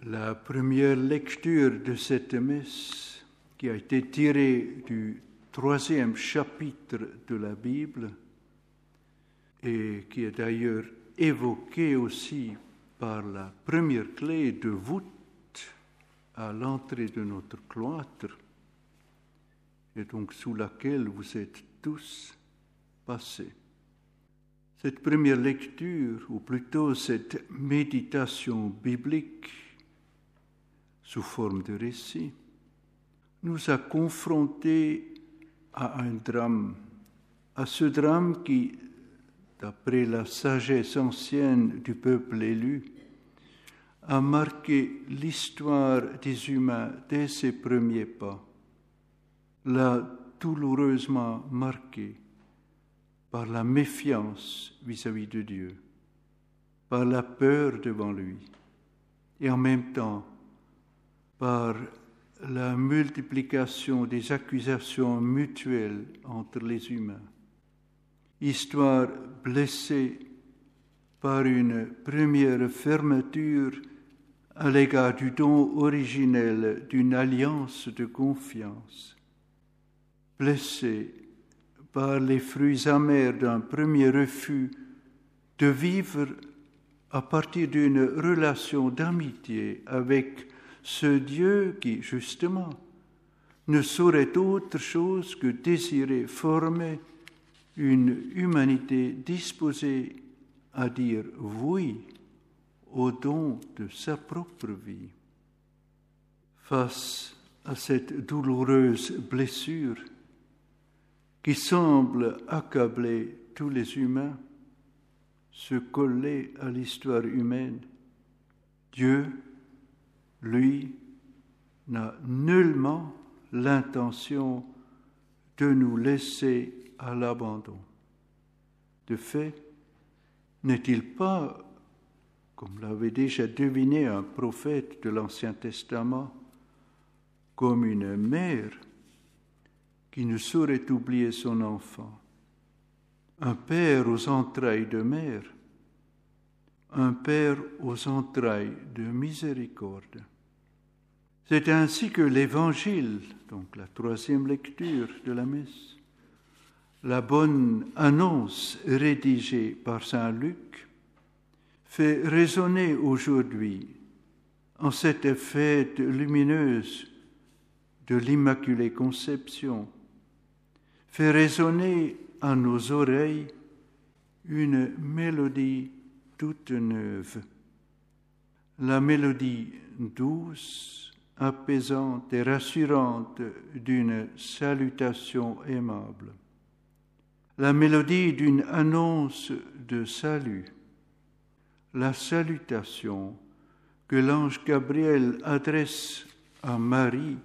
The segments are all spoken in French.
La première lecture de cette messe, qui a été tirée du 3e chapitre de la Bible et qui est d'ailleurs évoquée aussi par la première clé de voûte à l'entrée de notre cloître, et donc sous laquelle vous êtes tous passés. Cette première lecture, ou plutôt cette méditation biblique sous forme de récit, nous a confrontés à un drame, à ce drame qui, d'après la sagesse ancienne du peuple élu, a marqué l'histoire des humains dès ses premiers pas, l'a douloureusement marqué par la méfiance vis-à-vis de Dieu, par la peur devant lui, et en même temps par la multiplication des accusations mutuelles entre les humains. Histoire blessée par une première fermeture à l'égard du don originel d'une alliance de confiance, blessée par les fruits amers d'un premier refus de vivre à partir d'une relation d'amitié avec ce Dieu qui, justement, ne saurait autre chose que désirer former une humanité disposée à dire oui au don de sa propre vie. Face à cette douloureuse blessure qui semble accabler tous les humains, se coller à l'histoire humaine, Dieu, lui, n'a nullement l'intention de nous laisser à l'abandon. De fait, n'est-il pas, comme l'avait déjà deviné un prophète de l'Ancien Testament, comme une mère qui ne saurait oublier son enfant, un père aux entrailles de mère, un père aux entrailles de miséricorde. C'est ainsi que l'Évangile, donc la 3e lecture de la messe, la bonne annonce rédigée par saint Luc, fait résonner aujourd'hui, en cette fête lumineuse de l'Immaculée Conception, fait résonner à nos oreilles une mélodie toute neuve, la mélodie douce, apaisante et rassurante d'une salutation aimable, la mélodie d'une annonce de salut, la salutation que l'ange Gabriel adresse à Marie,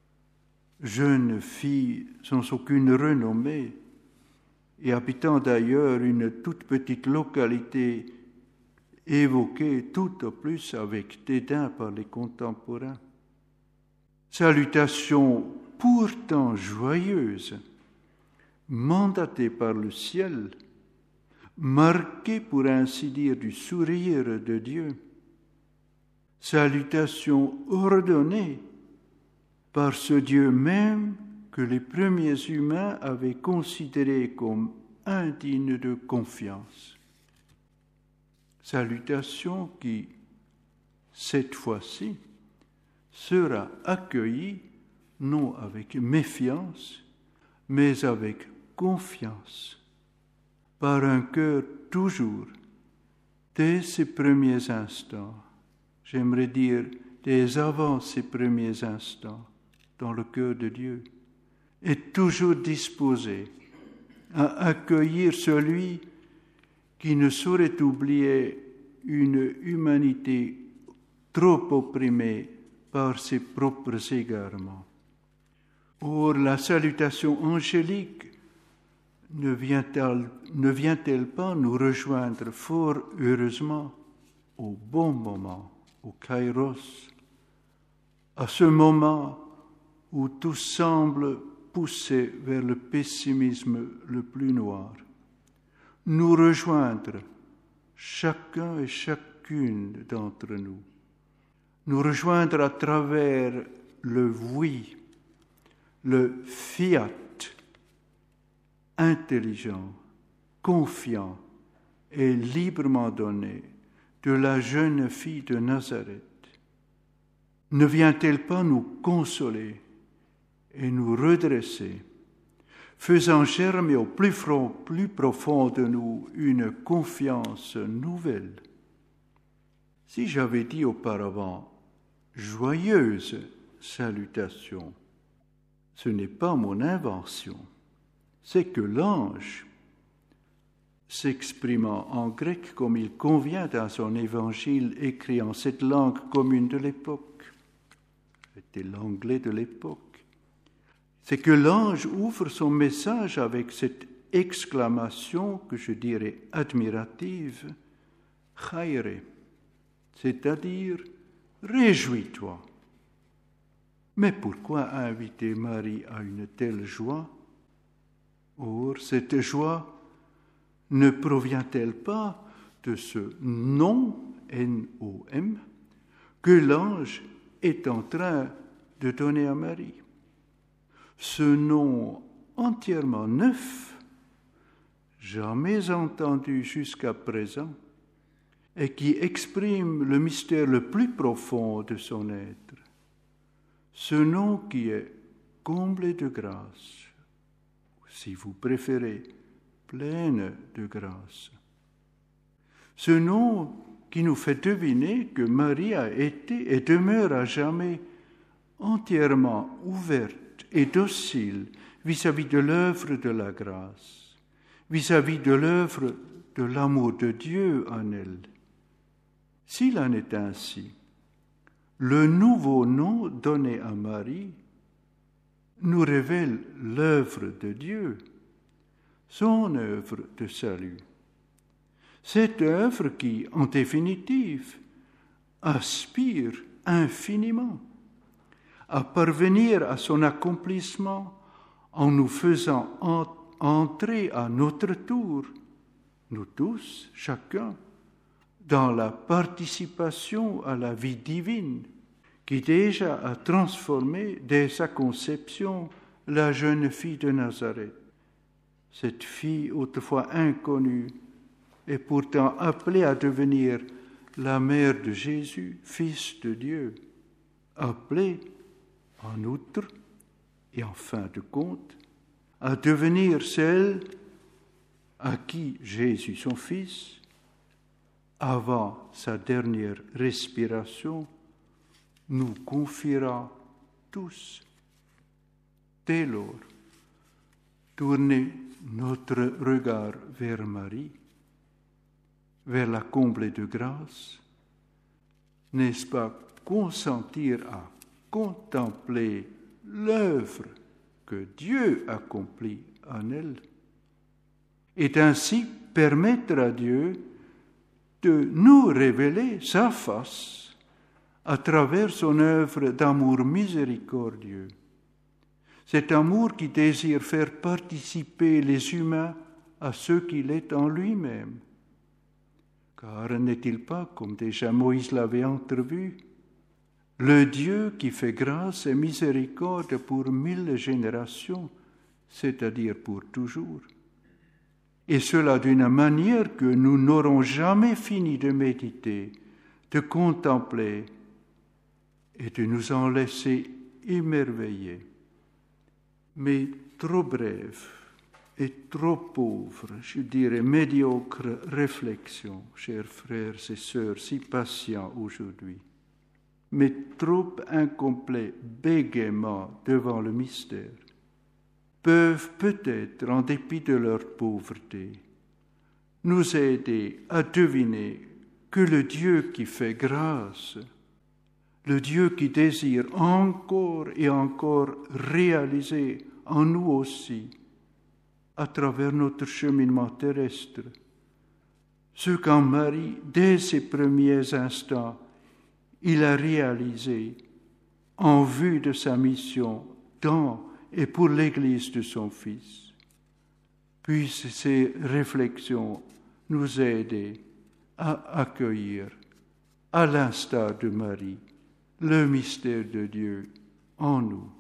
jeune fille sans aucune renommée et habitant d'ailleurs une toute petite localité évoquée tout au plus avec dédain par les contemporains. Salutation pourtant joyeuse, mandatée par le ciel, marquée pour ainsi dire du sourire de Dieu. Salutation ordonnée par ce Dieu même que les premiers humains avaient considéré comme indigne de confiance. Salutation qui, cette fois-ci, sera accueillie non avec méfiance, mais avec confiance, par un cœur toujours, dès ses premiers instants, j'aimerais dire dès avant ses premiers instants, dans le cœur de Dieu, est toujours disposé à accueillir celui qui ne saurait oublier une humanité trop opprimée par ses propres égarements. Or, la salutation angélique ne vient-elle pas nous rejoindre fort heureusement au bon moment, au kairos, à ce moment où tout semble pousser vers le pessimisme le plus noir, nous rejoindre, chacun et chacune d'entre nous, nous rejoindre à travers le oui, le fiat, intelligent, confiant et librement donné de la jeune fille de Nazareth. Ne vient-elle pas nous consoler et nous redresser, faisant germer au plus profond de nous une confiance nouvelle? Si j'avais dit auparavant « joyeuse salutation », ce n'est pas mon invention, c'est que l'ange, s'exprimant en grec comme il convient à son évangile écrit en cette langue commune de l'époque, c'était l'anglais de l'époque, c'est que l'ange ouvre son message avec cette exclamation que je dirais admirative, « chaire », c'est-à-dire « réjouis-toi ». Mais pourquoi inviter Marie à une telle joie? Or, cette joie ne provient-elle pas de ce nom, N-O-M, que l'ange est en train de donner à Marie? Ce nom entièrement neuf, jamais entendu jusqu'à présent, et qui exprime le mystère le plus profond de son être. Ce nom qui est comblé de grâce, si vous préférez, pleine de grâce. Ce nom qui nous fait deviner que Marie a été et demeure à jamais entièrement ouverte et docile vis-à-vis de l'œuvre de la grâce, vis-à-vis de l'œuvre de l'amour de Dieu en elle. S'il en est ainsi, le nouveau nom donné à Marie nous révèle l'œuvre de Dieu, son œuvre de salut. Cette œuvre qui, en définitive, aspire infiniment à parvenir à son accomplissement en nous faisant entrer à notre tour, nous tous, chacun, dans la participation à la vie divine qui déjà a transformé dès sa conception la jeune fille de Nazareth. Cette fille autrefois inconnue est pourtant appelée à devenir la mère de Jésus, fils de Dieu, appelée en outre et en fin de compte à devenir celle à qui Jésus, son fils, avant sa dernière respiration, nous confiera tous. Dès lors, tournez notre regard vers Marie, vers la comblée de grâce, n'est-ce pas consentir à contempler l'œuvre que Dieu accomplit en elle, et ainsi permettre à Dieu de nous révéler sa face à travers son œuvre d'amour miséricordieux. Cet amour qui désire faire participer les humains à ce qu'il est en lui-même. Car n'est-il pas, comme déjà Moïse l'avait entrevu, le Dieu qui fait grâce et miséricorde pour 1000 générations, c'est-à-dire pour toujours? Et cela d'une manière que nous n'aurons jamais fini de méditer, de contempler et de nous en laisser émerveiller. Mais trop brève et trop pauvre, je dirais médiocre réflexion, chers frères et sœurs, si patients aujourd'hui, mais trop incomplet bégaiement devant le mystère, peuvent peut-être, en dépit de leur pauvreté, nous aider à deviner que le Dieu qui fait grâce, le Dieu qui désire encore et encore réaliser en nous aussi, à travers notre cheminement terrestre, ce qu'en Marie, dès ses premiers instants, il a réalisé en vue de sa mission dans et pour l'Église de son Fils. Puissent ces réflexions nous aider à accueillir, à l'instar de Marie, le mystère de Dieu en nous.